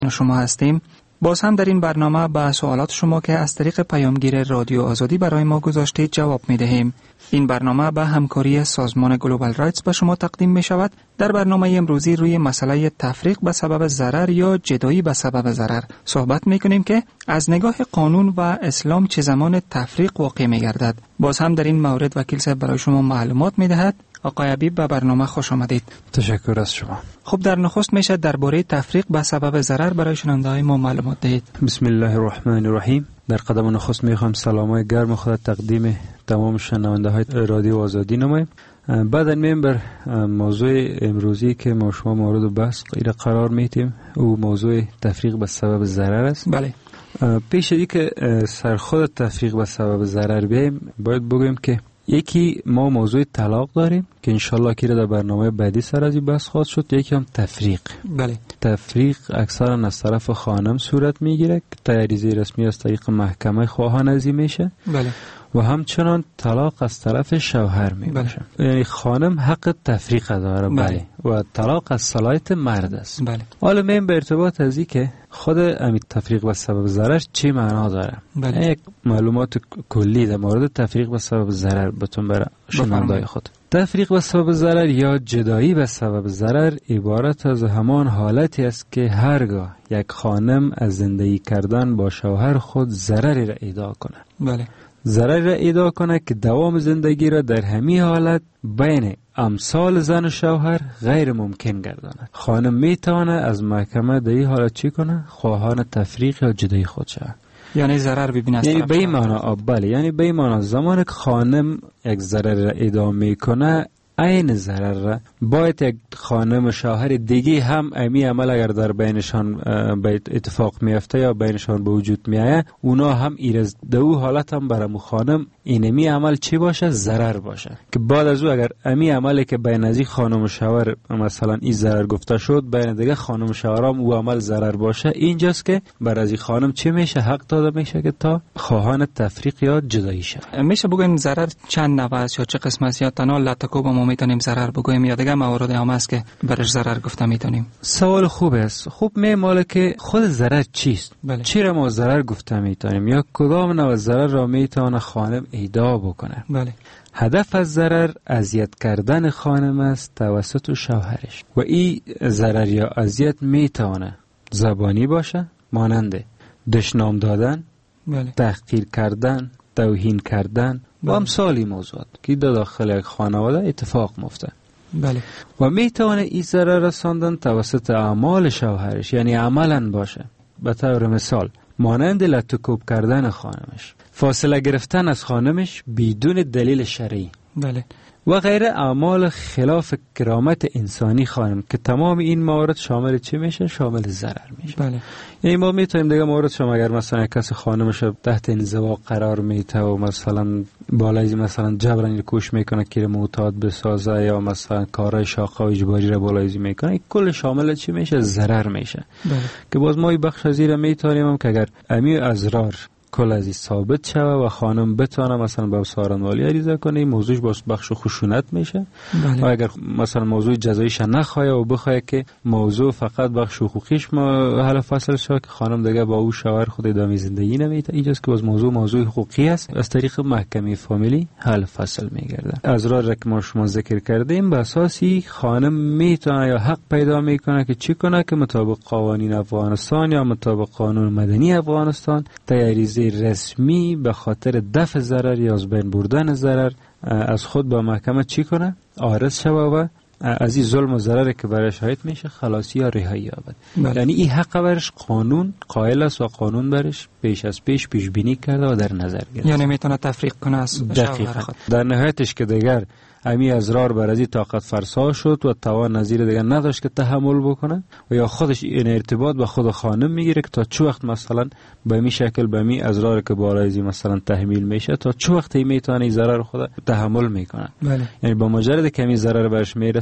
شما هستیم. باز هم در این برنامه به سوالات شما که از طریق پیامگیر رادیو آزادی برای ما گذاشتید جواب می دهیم. این برنامه به همکاری سازمان گلوبال رایتس به شما تقدیم می شود. در برنامه امروزی روی مسئله تفریق به سبب ضرر یا جدایی به سبب ضرر صحبت می کنیم که از نگاه قانون و اسلام چه زمان تفریق واقع می گردد. باز هم در این مورد وکیل صاحب برای شما معلومات می دهد. آقای حبیب به برنامه خوش آمدید. تشکر از شما. خب در نخست میشه درباره تفریق به سبب ضرر برای شنونده‌های ما معلومات دهید. بسم الله الرحمن الرحیم. در قدم نخست میخوام سلامای گرم خود تقدیم تمام شنونده‌های رادیو آزادی نماییم. بعد میایم بر موضوع امروزی که ما شما مورد بحث قرار میدیم. او موضوع تفریق به سبب ضرر است. بله. پیش از اینکه سر خود تفریق به سبب ضرر بیایم باید بگویم که یکی ما موضوع طلاق داریم که انشالله که در برنامه بعدی سر از این بحث خواهد شد. یکی هم تفریق. بله. تفریق اکثرا از طرف خانم صورت میگیره که تحریز رسمی از طریق محکمه خواهان ازی میشه. بله. و همچنان طلاق از طرف شوهر میباشه. یعنی خانم حق تفریق داره. بله. و طلاق از صلاحیت مرد است. بله. حالا میم به ارتباط از این که خود امی تفریق به سبب ضرر چی معنا داره؟ بله. یک معلومات کلی در مورد تفریق به سبب ضرر بهتون برای شنونده‌های خود. تفریق به سبب ضرر یا جدایی به سبب ضرر عبارت از همان حالتی است که هرگاه یک خانم از زندگی کردن با شوهر خود ضرری را ادعا کنه. بله. ضرر را ادعا کنه که دوام زندگی را در همین حالت بین امثال زن و شوهر غیر ممکن گرداند. خانم میتونه از محکمه در این حالت چی کنه؟ خواهان تفریق یا جدایی خود شود. یعنی ضرر ببینه از یعنی طرف به این معنا. بله. یعنی به این معنا زمانی که خانم یک ضرر را ادعا میکنه این ضرر را باید یک خانم و شوهر دیگه هم امی عمل اگر در بینشان به اتفاق میفته یا بینشان به وجود میایه اونا هم ایرز دو حالت هم برای خانم اینمی عمل چی باشه؟ ضرر باشه. که بعد از او اگر امی عملی که بین از این خانم و شوهر مثلا این ضرر گفته شد بین دیگه خانم و شوهر هم او عمل ضرر باشه، اینجاست که بر از این خانم چی میشه؟ حق داده میشه که تا خواهان تفریق یا جدایی شه. میشه بگویم ضرر چند نوع است یا چه قسم است یا تنها لطکو با ما میتونیم ضرر بگویم یا دیگه موارد هم است که برش ضرر گفته میتونیم؟ سوال خوب است. خوب میماله که خود ضرر چیست؟ بله. چی را ما ضرر گفته میتونیم یا کدام نوع ضرر را میتونه خانم ادعا بکنه؟ بله. هدف از ضرر اذیت کردن خانم است توسط شوهرش و این ضرر یا اذیت میتونه زبانی باشه مانند دشنام دادن، بله. تحقیر کردن، توهین کردن و امثال موضوعات که در داخل یک خانواده اتفاق میفته. بله. و میتونه این ضرر رساندن توسط اعمال شوهرش، یعنی عملاً باشه. به طور مثال مانند لطکوب کردن خانمش، فاصله گرفتن از خانمش بدون دلیل شرعی، بله. و غیره اعمال خلاف کرامت انسانی خانم که تمام این موارد شامل چی میشه؟ شامل ضرر میشه. بله. یعنی ما میتونیم دیگه مورد شما اگر مثلا کسی خانمش تحت انزوا قرار میده و مثلا بالای مثلا جبران کوش میکنه که معتاد بسازه یا مثلا کارهای شاقه و اجباری را بالای میکنه، کل شامل چی میشه؟ ضرر میشه. بله. که باز ما این بخش از این میتونیم که اگر امی ازرار کل از این ثابت شوه و خانم بتونه مثلا به سارنوالی عریضه کنه، این موضوعش باز بخش خشونت میشه. بله. و اگر مثلا موضوع جزاییش نخواه و بخواه که موضوع فقط بخش حقوقیش حل فصل شد که خانم دیگه با او شوهر خود ادامه زندگی نمیده، اینجاست که باز موضوع حقوقی است، از طریق محکمه فامیلی حل فصل میگرده. ازرار را که ما شما ذکر کردیم به اساسی خانم میتونه یا حق پیدا میکنه که چی کنه؟ که مطابق قوانین افغانستان یا مطابق قانون مدنی افغانستان تیاریزی رسمی به خاطر دفع ضرر یا از بین بردن ضرر از خود با محکمه چی کنه؟ عارض شوه و از این ظلم و ضرر که برش شاهد میشه خلاصی یا رهایی یابد. یعنی این حق برش قانون قائل است و قانون برش پیش از پیش بینی کرده و در نظر گرفته. یعنی میتونه تفریق کنه از شوهر خود. در نهایتش که دیگر امی ازرار بر ازی طاقت فرسا شد و توان نظیر دیگر نداشت که تحمل بکنه و یا خودش این ارتباط با خود خانم میگیره که تا چه وقت مثلا به می شکل به می ازرار که بالایزی مثلا تحمیل میشه تا چه وقت میتونه این ضرر خود تحمل میکنه. بله. یعنی با مجرد که این ضرر برش میرسه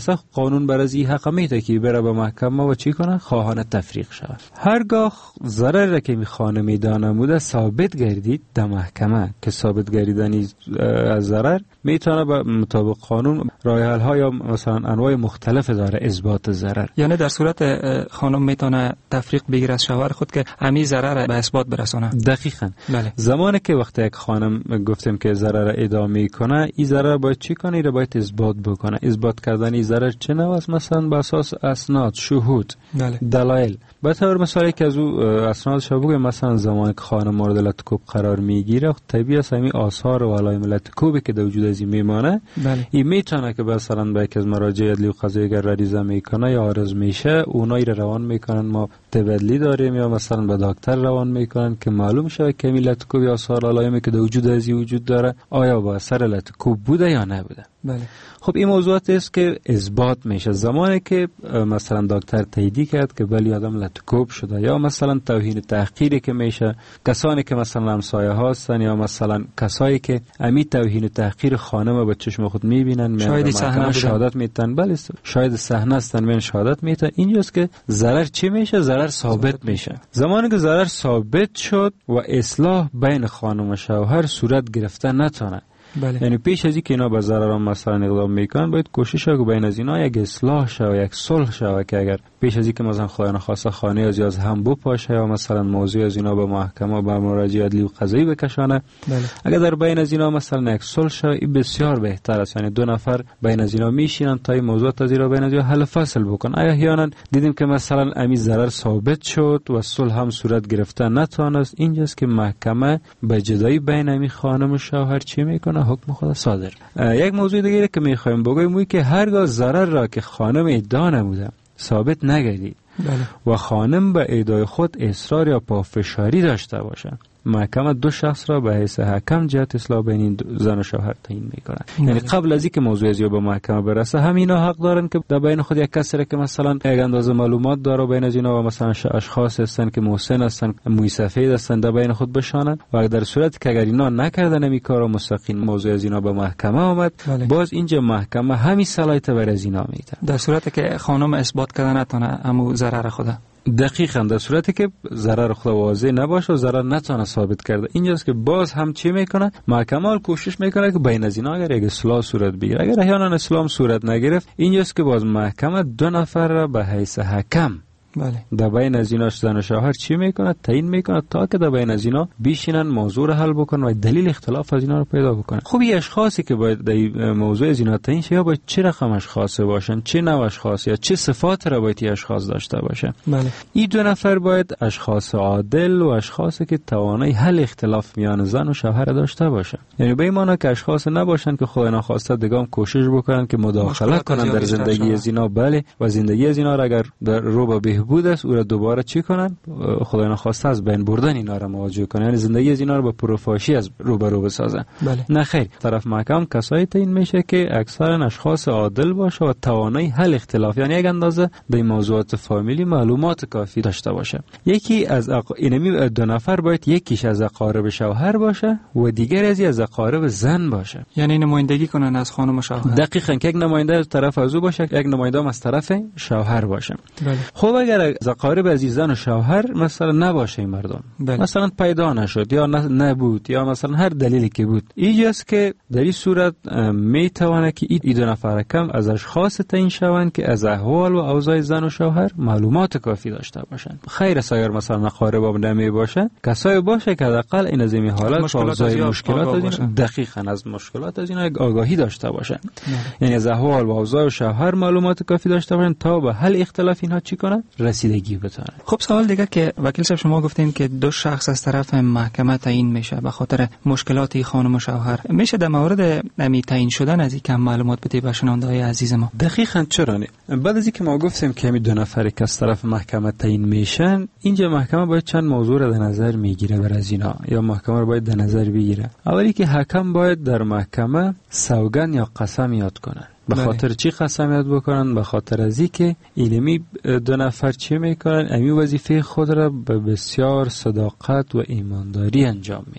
برسه قانون بر از این حق میده که بره به محکمه و چی کنه خواهان تفریق شود. هرگاه ضرر که می خانه میدانموده ثابت گردید در محکمه که ثابت گردیدنی از ضرر میتونه به مطابق قانون راه حل ها یا مثلا انواع مختلف داره اثبات ضرر. یعنی در صورت خانم میتونه تفریق بگیره از شوهر خود که همین ضرر به اثبات برسونه. دقیقاً. بله. زمانی که وقتی یک خانم گفتیم که ضرر ادامه کنه، این ضرر باید چی کنه؟ این باید اثبات بکنه. اثبات کردن این ضرر چه نوع است؟ مثلا به اساس اسناد، شهود، بله. دلایل. به طور مثالی که از او اسنادش بگیم، مثلا زمانی که خانم مورد لطکوب قرار میگیره، طبیعی است همین آثار و علائم لطکوبی که در وجود از این میمانه، بله. این میتونه که مثلا به یکی از مراجع عدلی و قضایی اگر ریزه میکنه یا عارض میشه، اونایی رو روان میکنن ما تبدیلی داریم، یا مثلا به دکتر روان میکنن که معلوم شه که همین لطکوب یا آثار علائمی که در وجود از این وجود داره آیا با اثر لطکوب بوده یا نبوده. بله. خب این موضوعات است که اثبات میشه زمانی که مثلا دکتر تایید کرد که بلی آدم لطکوب شده، یا مثلا توهین تحقیری که میشه کسانی که مثلا همسایه هستن، یا مثلا کسایی که امی توهین تحقیر خانم به چشم خود میبینن، شاید صحنه شهادت میتن، بله شاید صحنه هستن من شهادت میتن. اینجاست که ضرر چی میشه؟ ضرر ثابت میشه. زمانی که ضرر ثابت شد و اصلاح بین خانم و شوهر صورت گرفته نتونه، بله. یعنی پیش از اینکه اینا به ضرر مثلا اقدام میکنن باید کوشش کنه بین از اینا یک اصلاح شه و یک صلح شه، که اگر پیش از اینکه مثلا خدای نخواسته خانه از هم بپاشه یا مثلا موضوع از اینا به محکمه و به مراجع عدلی و قضایی بکشانه، بله. اگر در بین از اینا مثلا یک صلح شه، این بسیار بهتر است. یعنی دو نفر بین از اینا میشینن تا این موضوع از اینا بین از اینا حل فصل بکن. احیانا دیدیم که مثلا امی ضرر ثابت شد و صلح هم صورت گرفته نتونست، اینجاست که محکمه به جدایی بین امی خانم و شوهر چی میکنه؟ حکم خود صادر. یک موضوع دیگه که میخوایم بگویم که هرگاه ضرر را که خانم ادعا نموده ثابت نگردید، بله. و خانم به ادعای خود اصرار یا پافشاری داشته باشه، محکمه دو شخص را به حیث حکم جهت اصلاح بین این زن و شوهر تعیین میکنه. یعنی قبل از اینکه موضوع از به محکمه برسه همینا حق دارن که در بین خود یک کسی را که مثلا یک اندازه معلومات داره بین از اینا و مثلا اشخاص هستن که محسن هستن، موی سفید هستن، در بین خود بشانن، و در صورتی که اگر اینا نکردن این کارو مستقیم موضوع از اینا به محکمه آمد، بله. باز اینجا محکمه همین صلاحیت بر از اینا میده، در صورتی که خانم اثبات کردن نتونه امو ضرر خود. دقیقاً در صورتی که ضرر خود واضح نباشه و ضرر نتونه ثابت کرده، اینجاست که باز هم چی میکنه؟ محکمه کوشش میکنه که بین از اینا اگر یک اصلاح صورت بگیره. اگر احیانا اصلاح صورت نگرفت، اینجاست که باز محکمه دو نفر را به حیث حکم، بله. در بین از اینا زن و شوهر چی میکنه؟ تعیین میکنه تا که در بین از اینا بیشینن موضوع رو حل بکنن و دلیل اختلاف از اینا رو پیدا بکنن. خب این اشخاصی که باید در موضوع از اینا تعیین شه، یا باید چه رقم اشخاص باشن، چه نوع اشخاص، یا چه صفات را باید این اشخاص داشته باشه. بله. این دو نفر باید اشخاص عادل و اشخاصی که توانایی حل اختلاف میان زن و شوهر داشته باشه. یعنی به این معنی که اشخاص نباشن که خدای نخواسته دیگه کوشش بکنن که مداخله کنن در زندگی از اینا، بله، و زندگی از اینا را اگر در رو به بهبود است او را دوباره چی کنن؟ خدای نخواسته از بین بردن اینا را مواجه کنن، یعنی زندگی از اینا را به پروفاشی از روبرو بسازن. بله. نه خیر، طرف محکم کسایی تعیین میشه که اکثرا اشخاص عادل باشه و توانایی حل اختلاف، یعنی یک اندازه در موضوعات فامیلی معلومات کافی داشته باشه. یکی از اینمی دو نفر باید یکیش از اقارب شوهر باشه و دیگر از اقارب زن باشه، یعنی نمایندگی کنن از خانم و شوهر. دقیقاً، که یک نماینده از طرف از او باشه، یک نماینده از طرف شوهر باشه. بله. خب اگر اقارب عزیز زن و شوهر مثلا نباشه این مردم، بله. مثلا پیدا نشد یا نبود یا مثلا هر دلیلی که بود، اینجاست که در این صورت میتونه که این دو نفر کم از اشخاص تعیین شوند که از احوال و اوضاع زن و شوهر معلومات کافی داشته باشند. خیر اگر مثلا اقارب نمی باشه، کسایی باشه که حداقل این از این حالت اوضاع مشکلات از این دقیقاً از مشکلات از اینا آگاهی داشته باشند، یعنی از احوال و اوضاع و شوهر معلومات کافی داشته باشند تا به حل اختلاف اینها چی کنن؟ رسیدگی بتونه. خب سوال دیگه که وکیل صاحب شما گفتین که دو شخص از طرف محکمه تعیین میشه به خاطر مشکلات خانم و شوهر، میشه در مورد نمی تعیین شدن از این کم معلومات بدی به شنونده‌های عزیز ما؟ دقیقاً چرا نه؟ بعد از اینکه ما گفتیم که همین دو نفری که از طرف محکمه تعیین میشن، اینجا محکمه باید چند موضوع را در نظر میگیره بر از اینا، یا محکمه رو باید در نظر بگیره. اولی که حکم باید در محکمه سوگند یا قسم یاد کنه. به خاطر چی قسم یاد بکنن؟ به خاطر از اینکه اینمی دو نفر چی میکنن؟ امی وظیفه خود را به بسیار صداقت و ایمانداری انجام میدن.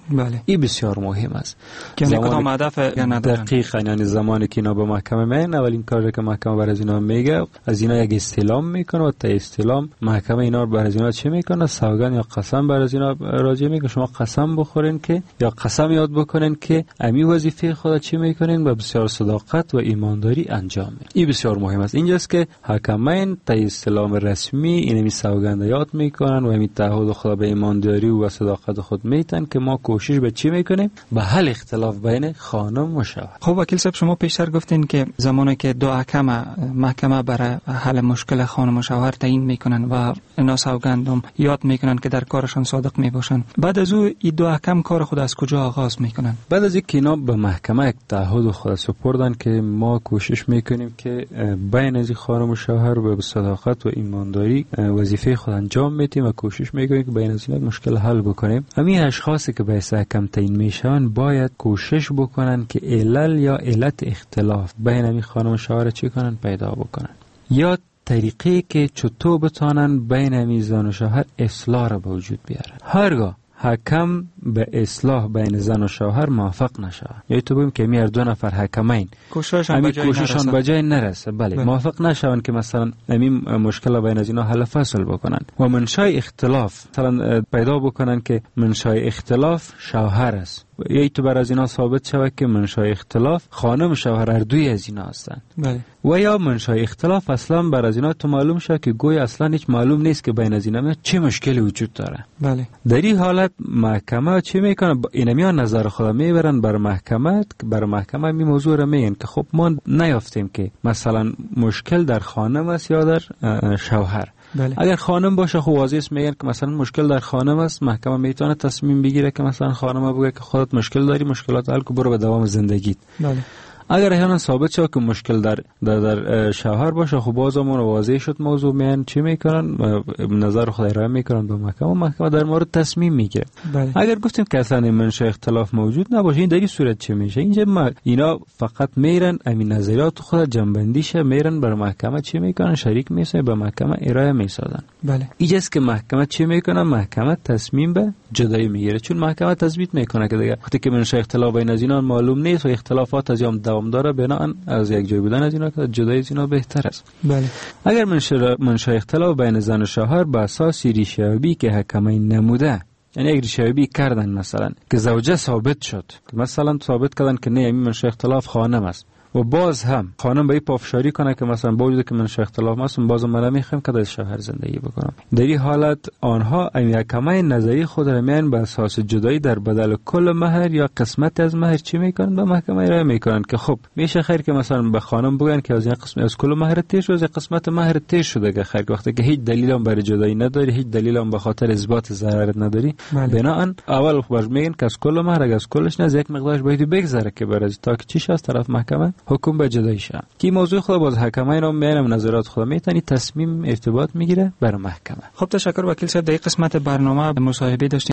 بله. این بسیار مهم است که کدام هدف ندارن. دقیقاً، یعنی زمانی که اینا به محکمه میان، اولین کاری که محکمه برای از اینا میگه، از اینا یک استعلام میکنه و تا استعلام محکمه اینا برای از اینا چی میکنه؟ سوگند یا قسم برای از اینا راجع میگه شما قسم بخورین که یا قسم یاد بکنین که امی وظیفه خود چی میکنین و بسیار صداقت و ایمانداری انجام میدین. این بسیار مهم است. اینجاست که حکمین تا استعلام رسمی اینمی سوگند یاد میکنن و امی تعهد خود به ایمانداری و صداقت خود میتن که ما کوشش به چی میکنیم؟ به حل اختلاف بین خانم و شوهر. خب وکیل صاحب، شما پیشتر گفتین که زمانی که دو حکم محکمه برای حل مشکل خانم و شوهر تعیین میکنن و اینا سوگندم یاد میکنن که در کارشان صادق میباشن، بعد از او این دو حکم کار خود از کجا آغاز میکنن؟ بعد از اینکه اینا به محکمه یک تعهد خود سپردن که ما کوشش میکنیم که بین از خانم و شوهر به صداقت و ایمانداری وظیفه خود انجام میدیم و کوشش میکنیم که بین از اینا مشکل حل بکنیم، همین اشخاصی که به حکم تعیین میشن باید کوشش بکنن که علل یا علت اختلاف بین همین خانم و شوهر چی کنن؟ پیدا بکنن، یا طریقی که چطور بتانن بین همین زن و شوهر اصلاح را به وجود بیارن. هرگاه حکم به اصلاح بین زن و شوهر موافق نشه، یعنی تو بگیم که هر دو نفر حکمین کوشششان به جای نرسه، بله، موافق نشون که مثلا همین مشکل بین از اینا حل فصل بکنن و منشأ اختلاف مثلا پیدا بکنن که منشأ اختلاف شوهر است، یعنی تو بر از اینا ثابت شود که منشأ اختلاف خانم و شوهر هر دوی از اینا هستند، بله، و یا منشأ اختلاف اصلا بر از اینا تو معلوم شد که گویا اصلا هیچ معلوم نیست که بین از اینا چه مشکلی وجود داره، بله، در این حالت محکمه چی میکنه؟ اینمیا نظر خود میبرن بر محکمه می موضوع را میگن که خب ما نیافتیم که مثلا مشکل در خانم است یا در شوهر. بله. اگر خانم باشه خب واضح است میگن که مثلا مشکل در خانم است، محکمه میتونه تصمیم بگیره که مثلا خانم بگه که خودت مشکل داری، مشکلات حل کن، برو به دوام زندگیت. بله. اگر احیانا ثابت شد که مشکل در شوهر باشه خب بازمون واضح شد موضوع، میان چی میکنن؟ نظر خود ارائه میکنن به محکمه در مورد تصمیم میگیره. بله. اگر گفتیم که اصلا منشأ اختلاف موجود نباشه، این در این صورت چی میشه؟ اینجا اینا فقط میرن همین نظریات خود جنبندیشه میرن بر محکمه چی میکنن؟ شریک میشه به محکمه ارائه میسازن. بله. اینجاست که محکمه چی میکنه؟ محکمه تصمیم به جدایی میگیره، چون محکمه تثبیت میکنه که دیگه وقتی که منشأ اختلاف بین از اینا معلوم نیست و اختلافات از دوام داره، بناهن از یک جای بودن از اینا که جدایی از اینا بهتر است. بله. اگر منشأ اختلاف بین زن و شوهر به اساس ریشه‌یابی که حکمین نموده، یعنی اگر ریشه‌یابی کردن مثلا که زوجه ثابت شد که مثلا ثابت کردن که نه این منشأ اختلاف خانم است و باز هم خانم به پافشاری کنه که مثلا با وجود که منشأ اختلاف هست باز من میخوام که در شوهر زندگی بکنم، در این حالت آنها حکمای نظری خود را میان به اساس جدایی در بدل کل مهر یا قسمت از مهر چی میکنن؟ به محکمه ارائه میکنن که خب میشه خیر که مثلا به خانم بگن که از این قسمت از کل مهر تیر شده، از قسمت مهر تیر شده، که خیر وقتی که هیچ دلیل هم برای جدایی نداری، هیچ دلیل هم به خاطر اثبات ضرر نداری، بناهن اول باز میگن که از کل مهر اگه از کلش نه یک مقدارش باید بگذره که برای تا که چیش از طرف محکمه حکم به جدایی شه. کی موضوع خود باز حکمین هم میانم نظرات خود میتونی تصمیم ارتباط میگیره بر محکمه. خب تشکر وکیل صاحب، در این قسمت برنامه مصاحبه داشتیم